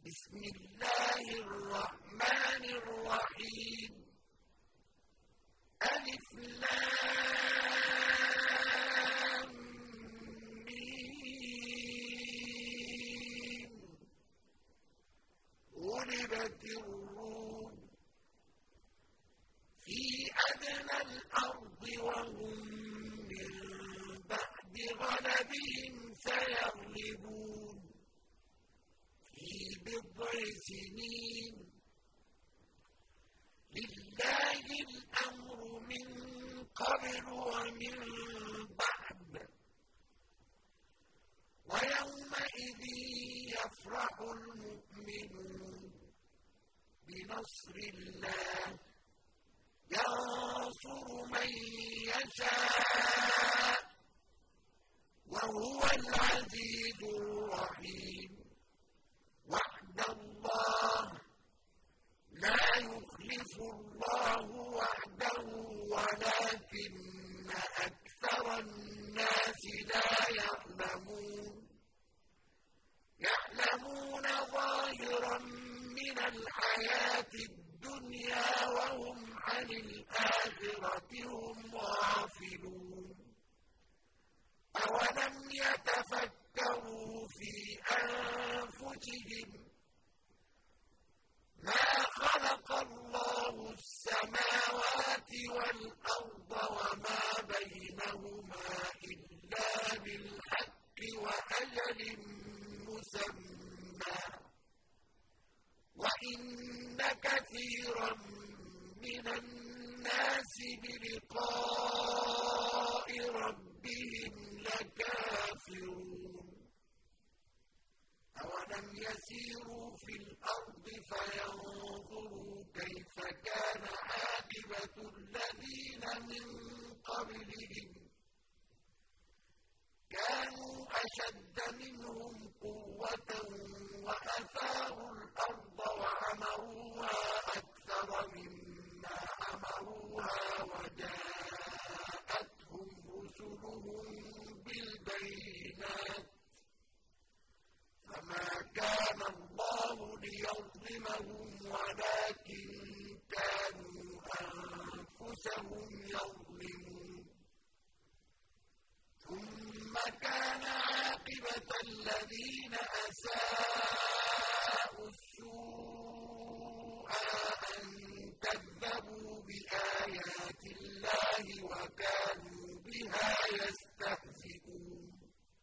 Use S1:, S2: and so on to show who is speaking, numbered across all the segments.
S1: بسم الله الرحمن الرحيم ألف لام ميم غلبت الروم في أدنى الأرض وهم من بعد غلبهم سيغلبون في بضع سنين لله الأمر من قبل ومن بعد ويومئذ يفرح المؤمنون بنصر الله ينصر من يشاء وهو العزيز الرحيم وعد الله لا يخلف الله وعده ولكن أكثر الناس لا يعلمون ظاهرا من الحياة الدنيا وهم عن الآخرة هم غافلون أولم يتفكروا في أنفسهم ما خلق الله السماوات والأرض وما بينهما إلا بالحق وأجل مسمى وإن كثيرا من الناس بلقاء ربهم لكافرون أولم يسيروا في الأرض فينظروا كيف كان عاقبة الذين من قبلهم كانوا أشد منهم قوة وأثاروا الأرض وعمروها أكثر مما عمروها وجاءتهم رسلهم بالبينات فما كان الله ليظلمهم ولكن كانوا أنفسهم يظلمون ثم كان عاقبة الذين أساءوا السوء أن كذبوا بآيات الله وكانوا بها يستهزئون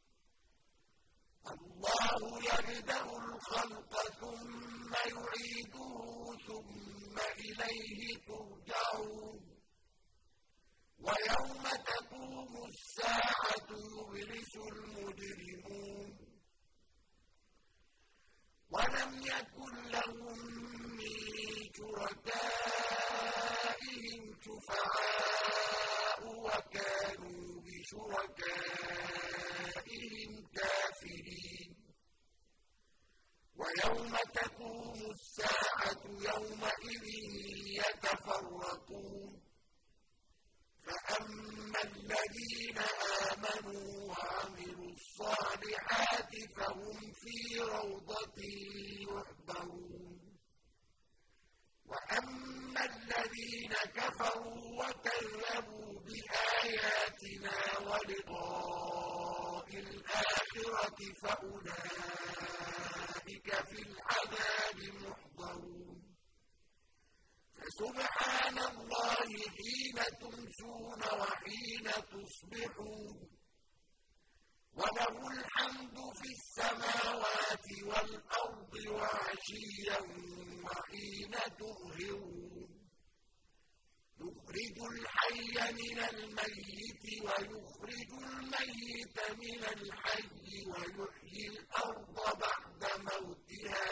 S1: الله يبدأ الخلق ثم يعيده ثم إليه ترجعون ويوم تقوم الساعة يبلس المجرمون ولم يكن لهم من شركائهم شفعاء وكانوا بشركائهم كافرين ويوم تقوم الساعة يومئذ يتفرقون فأما الذين آمنوا وعملوا الصالحات فهم في روضة يحبرون وأما الذين كفروا وكذبوا بآياتنا ولقاء الآخرة فأولئك في العذاب محضرون فسبحان الله حين تمسون وحين تصبحون وله الحمد في السماوات والأرض وعشيا وحين تظهرون يخرج الحي من الميت ويخرج الميت من الحي ويحيي الأرض بعد موتها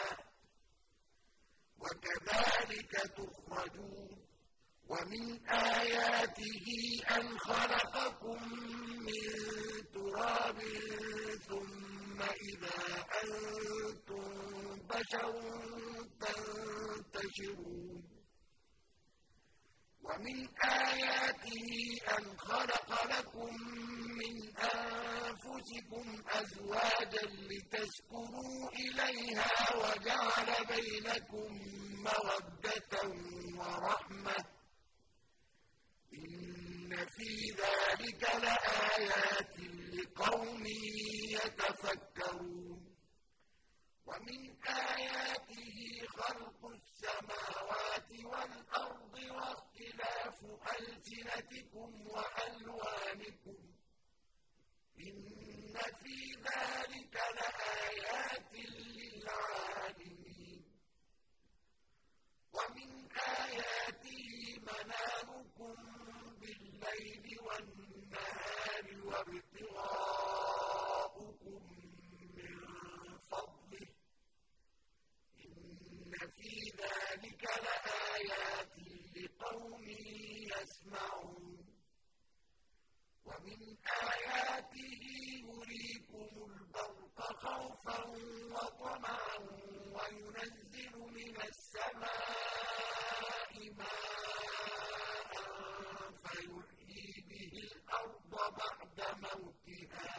S1: وكذلك تخرجون ومن آياته أن خلقكم من تراب ثم إذا أنتم بشر تنتشرون ومن آياته أن خلق لكم من أنفسكم أزواجا لتسكنوا إليها وجعل بينكم مودة ورحمة إن في ذلك لآيات لقوم يتفكرون ومن آياته خلق السماوات والأرض واختلاف ألسنتكم وألوانكم إن في ذلك لآيات للعالمين ومن آياته منامكم بالليل والنهار وابتغاؤكم من فضله إن في ذلك لآيات لقوم يسمعون ومن آياته يريكم البرق خوفا وطمعا وينزل من السماء ماء فيحيي به الأرض بعد موتها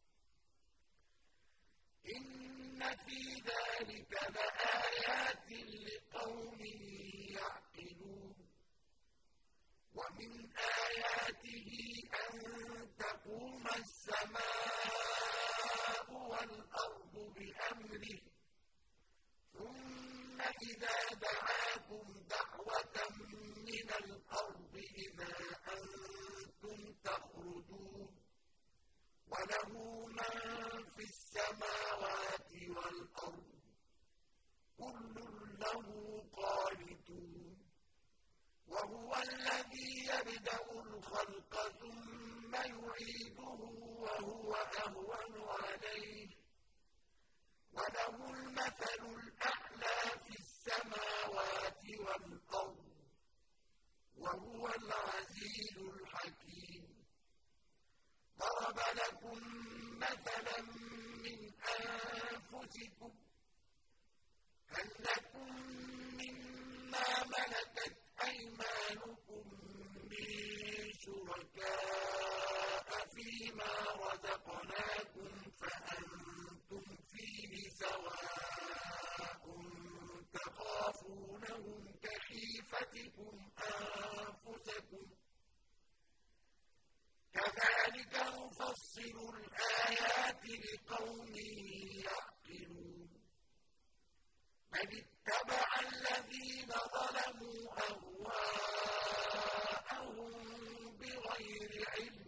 S1: إن في ذلك لآيات لقوم يعقلون ومن آياته أن تقوم السماء والأرض بأمره ثم إذا دعاكم دعوة من الأرض إذا أنتم تخرجون وله من في السماوات والأرض كل له قانتون وهو الذي يبدأ الخلق ثم يعيده وهو أهون عليه وله المثل الأعلى في السماوات والأرض وهو العزيز الحكيم ضرب لكم مثلا من أنفسكم هل لكم مما ملكت أيمانكم من شركاء فيما رزقناكم فأنتم فيه سواء تخافونهم كخيفتكم أنفسكم كذلك نفصل الآيات لقوم يعقلون بل اتبع الذين ظلموا أهواءهم بغير علم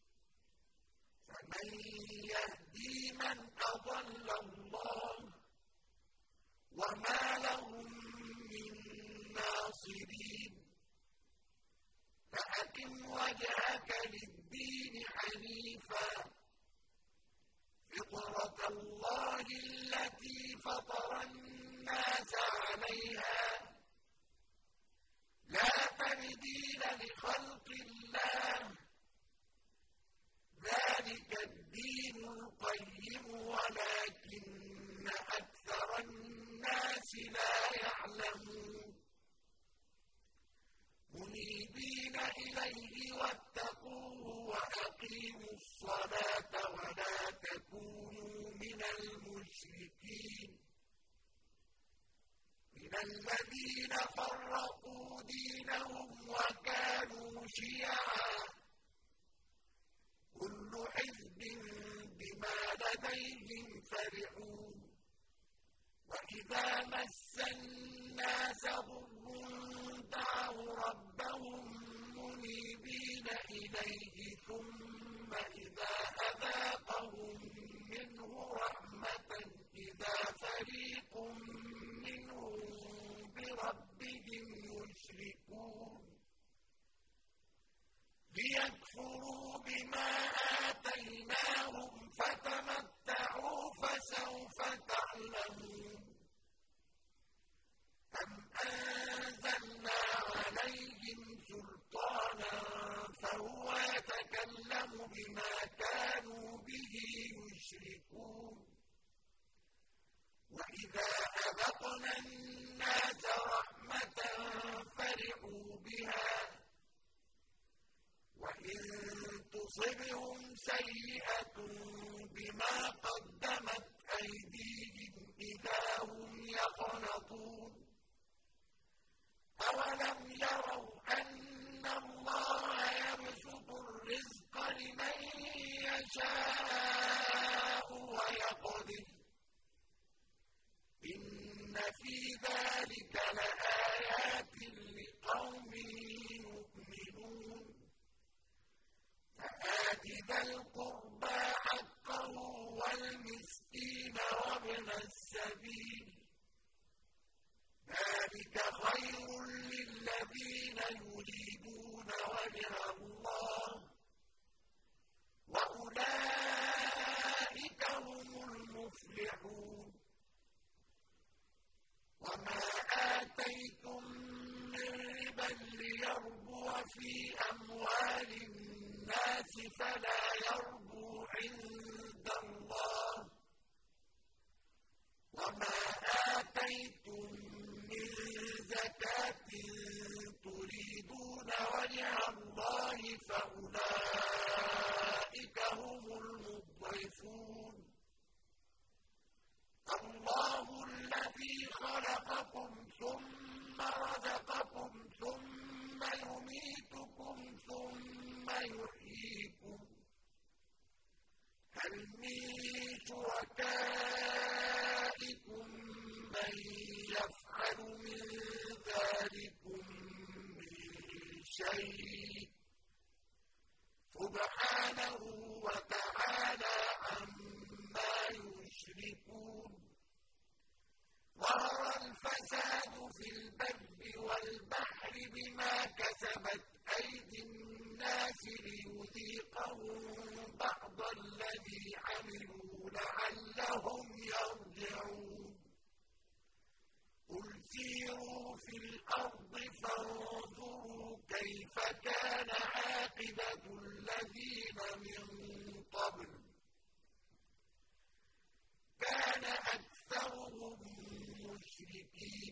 S1: فمن يهدي من أضل الله وما لهم من ناصرين فأقم وجهك للدين حنيفا فطرة الله التي فطر الناس عليها لا تبديل لخلق الله ذلك الدين القيم ولكن أكثر الناس لا يعلمون منيبين إليه واتقوه وأقيموا الصلاة ولا تكونوا من المشركين من الذين فرقوا دينهم وكانوا شيعا كل حزب بما لديهم فرحون وإذا مس الناس ضر دعوا ربهم منيبين إليه ثم إذا أذاقهم منه رحمة إذا فريق منهم بربهم يشركون ليكفروا بما آتيناهم فتمتعوا فسوف تعلمون أم أنزلنا عليهم سلطانا فهو يتكلم لَقَنَطُونَ أَوَلَمْ يَرَوْا أَنَّ اللَّهَ يَبْسُطُ الرِّزْقَ لِمَن يَشَاءُ وَيَقْدِرُ إِنَّ فِي ذَلِكَ لَآيَاتٍ لِقَوْمٍ يُؤْمِنُونَ فَآتِ ذَا الْقُرْبَىٰ حَقَّهُ وَالْمِسْكِينَ وَابْنَ السَّبِيلِ ذَلِكَ خَيْرٌ لِّلَّذِينَ يُرِيدُونَ وَجْهَ اللَّهِ وَأُولَٰئِكَ هُمُ الْمُفْلِحُونَ وَمَا آتَيْتُم مِّن رِّبًا لِّيَرْبُوَ فِي أَمْوَالِ النَّاسِ فَلَا يَرْبُو عِندَ اللَّهِ وَمَا آتَيْتُم مِّن زَكَاةٍ تُرِيدُونَ وَجْهَ اللَّهِ فَأُولَٰئِكَ هُمُ الْمُضْعِفُونَ اللَّهُ الَّذِي خَلَقَكُمْ ثُمَّ رَزَقَكُمْ ثُمَّ يُمِيتُكُمْ ثُمَّ يُحْيِيكُمْ هَلْ مِن شُرَكَائِكُم مَّن يَفْعَلُ مِن ذَٰلِكُم مِّن شَيْءٍ سُبْحَانَهُ وَتَعَالَىٰ عَمَّا يُشْرِكُونَ ظَهَرَ الْفَسَادُ فِي الْبَرِّ وَالْبَحْرِ بِمَا كَسَبَتْ أَيْدِي النَّاسِ لِيُذِيقَهُم بَعْضَ الَّذِي عَمِلُوا لَعَلَّهُمْ يَرْجِعُونَ قُلْ سِيرُوا فِي الْأَرْضِ فَانظُرُوا كَيْفَ كَانَ عَاقِبَةُ الَّذِينَ مِن قَبْلُ كَانَ أَكْثَرُهُم مُّشْرِكِينَ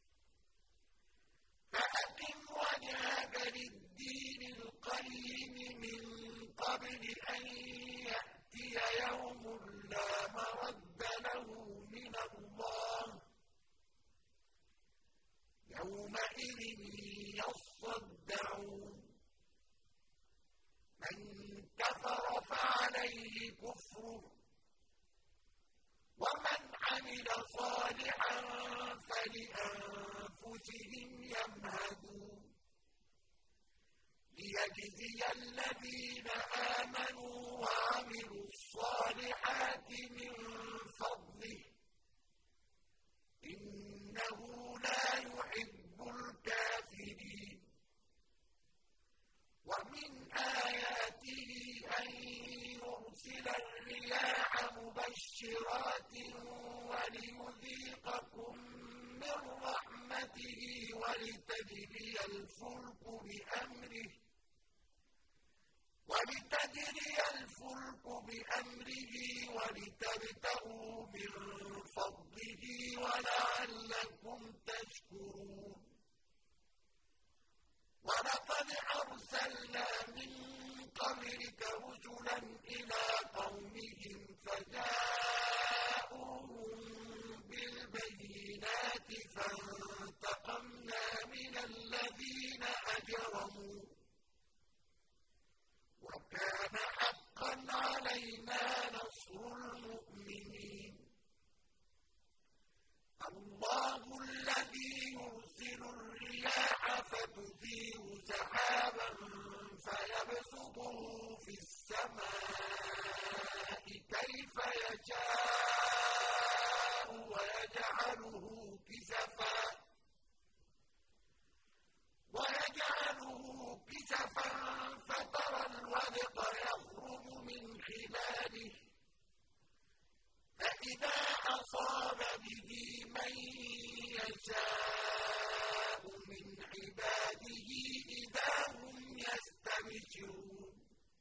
S1: فَأَقِمْ وَجْهَكَ لِلدِّينِ الْقَيِّمِ مِن قَبْلِ أَن يَأْتِيَ يَوْمٌ لَّا مَرَدَّ لَهُ مِنَ اللَّهِ يَوْمَئِذٍ يَصَّدَّعُونَ مَن كَفَرَ فَعَلَيْهِ كُفْرُهُ وَمَنْ عَمِلَ صَالِحًا فَلِأَنفُسِهِمْ يَمْهَدُونَ لِيَجْزِيَ الَّذِينَ آمَنُوا وَعَمِلُوا الصَّالِحَاتِ مِن فَضْلِهِ إِنَّهُ لَا يُحِبُّ الْكَافِرِينَ وَمِنْ آيَاتِهِ أَن يُرْسِلَ الرِّيَاحَ مُبَشِّرَاتٍ وَلِيُذِيقَكُم مِّن رَّحْمَتِهِ وَلِتَجْرِيَ الْفُلْكُ بِأَمْرِهِ وَلِتَبْتَغُوا مِن فَضْلِهِ وَلَعَلَّكُمْ تَشْكُرُونَ وَلَقَدْ أَرْسَلْنَا مِن قَبْلِكَ رُسُلًا إِلَىٰ قَوْمِهِمْ فَجَاءُوهُم بِالْبَيِّنَاتِ فَانتَقَمْنَا مِنَ الَّذِينَ أَجْرَمُوا وَكَانَ حَقًّا عَلَيْنَا نَصْرُ الْمُؤْمِنِينَ اللَّهُ الَّذِي يُرْسِلُ الرِّيَاحَ فَتُثِيرُ سَحَابًا فَيَبْسُطُهُ فِي السَّمَاءِ كَيْفَ يَشَاءُ وَيَجْعَلُهُ كِسَفًا فَتَرَى الْوَدْقَ يَخْرُجُ مِنْ خِلَالِهِ فَإِذَا أَصَابَ بِهِ مَن يَشَاءُ مِنْ عِبَادِهِ إِذَا هُمْ يَسْتَبْشِرُونَ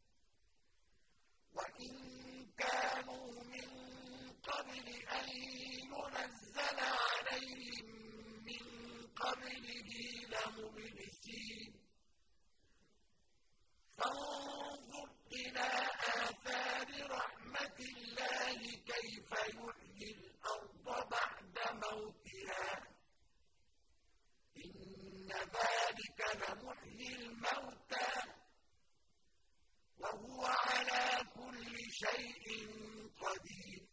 S1: وَإِن كَانُوا مِن قَبْلِ أَن يُنَزَّلَ عَلَيْهِم مِّن قَبْلِهِ لَمُبْلِسِينَ فانظُرْ إِلَىٰ آثَارِ رَحْمَةِ اللَّهِ كَيْفَ يُحْيِي الْأَرْضَ بَعْدَ مَوْتِهَا الْمَوْتَىٰ وَهُوَ عَلَىٰ كُلِّ شَيْءٍ قَدِيرٌ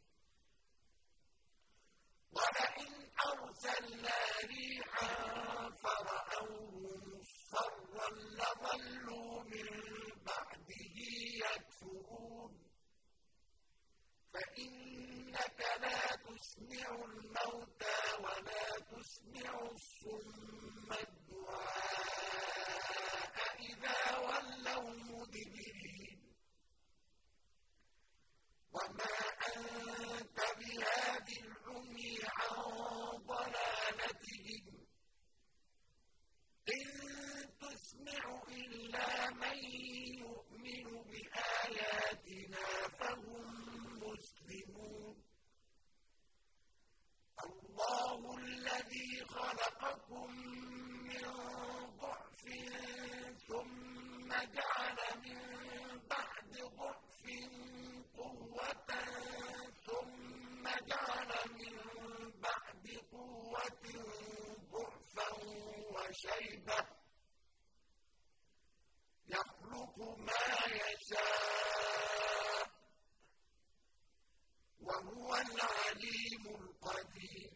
S1: وَلَئِنْ أَرْسَلْنَا رِيحًا فَرَأَوْهُ مُصْفَرًّا لَّظَلُّوا مِن بَعْدِهِ يَكْفُرُونَ فَإِنَّكَ لَا تُسْمِعُ الْمَوْتَىٰ وَلَا تُسْمِعُ الصُّمَّ الدُّعَاءَ إِذَا وَلَّوْا مُدْبِرِينَ وَمَا أَنتَ بِهَادِ الْعُمْيِ عَن ضَلَالَتِهِمْ ۖ إِن تُسْمِعُ إِلَّا مَن يُؤْمِنُ بِآيَاتِنَا فَهُم مُّسْلِمُونَ اللَّهُ الَّذِي خَلَقَكُم مِّن ضَعْفٍ ثُمَّ جَعَلَ مِن بَعْدِ ضَعْفٍ قُوَّةً ثُمَّ جَعَلَ مِن بَعْدِ قُوَّةٍ ضَعْفًا وَشَيْبَةً ۚ يَخْلُقُ مَا يَشَاءُ ۖ وَهُوَ الْعَلِيمُ الْقَدِيرُ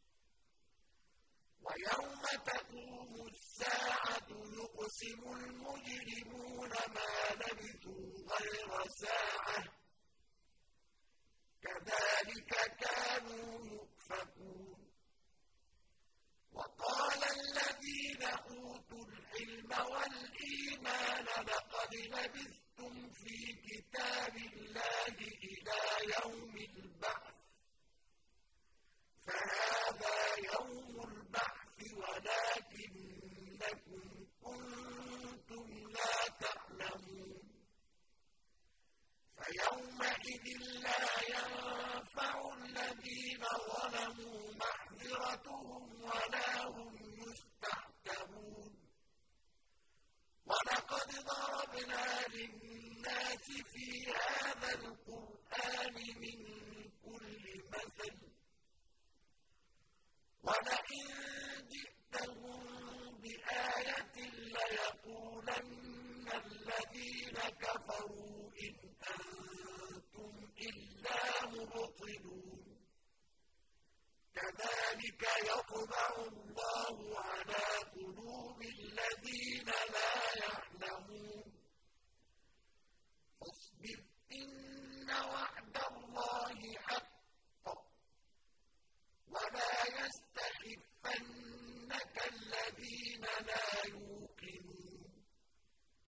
S1: وَيَوْمَ تَقُومُ السَّاعَةُ يُقْسِمُ الْمُجْرِمُونَ مَا لَبِثُوا غَيْرَ سَاعَةٍ ۚ كَذَٰلِكَ كَانُوا يُؤْفَكُونَ وَقَالَ الَّذِينَ أُوتُوا الْعِلْمَ وَالْإِيمَانَ لَقَدْ لَبِثْتُمْ فِي كِتَابِ اللَّهِ إِلَىٰ يَوْمِ الْبَعْثِ ۖ فَهَٰذَا يَوْمُ الْبَعْثِ وَلَٰكِنَّكُمْ كُنتُمْ لَا تَعْلَمُونَ فَيَوْمَئِذٍ لَّا يَنفَعُ الَّذِينَ ظَلَمُوا مَعْذِرَتُهُمْ وَلَا هُمْ يُسْتَعْتَبُونَ وَلَقَدْ ضَرَبْنَا لِلنَّاسِ فِي هَٰذَا الْقُرْآنِ مِن كُلِّ مَثَلٍ ۚ وَلَئِن جِئْتَهُم بِآيَةٍ لَّيَقُولَنَّ الَّذِينَ كَفَرُوا إِنْ أَنتُمْ إِلَّا مُبْطِلُونَ كَذَٰلِكَ يَطْبَعُ اللَّهُ عَلَىٰ قُلُوبِ الَّذِينَ لَا يَعْلَمُونَ فَاصْبِرْ إِنَّ وَعْدَ اللَّهِ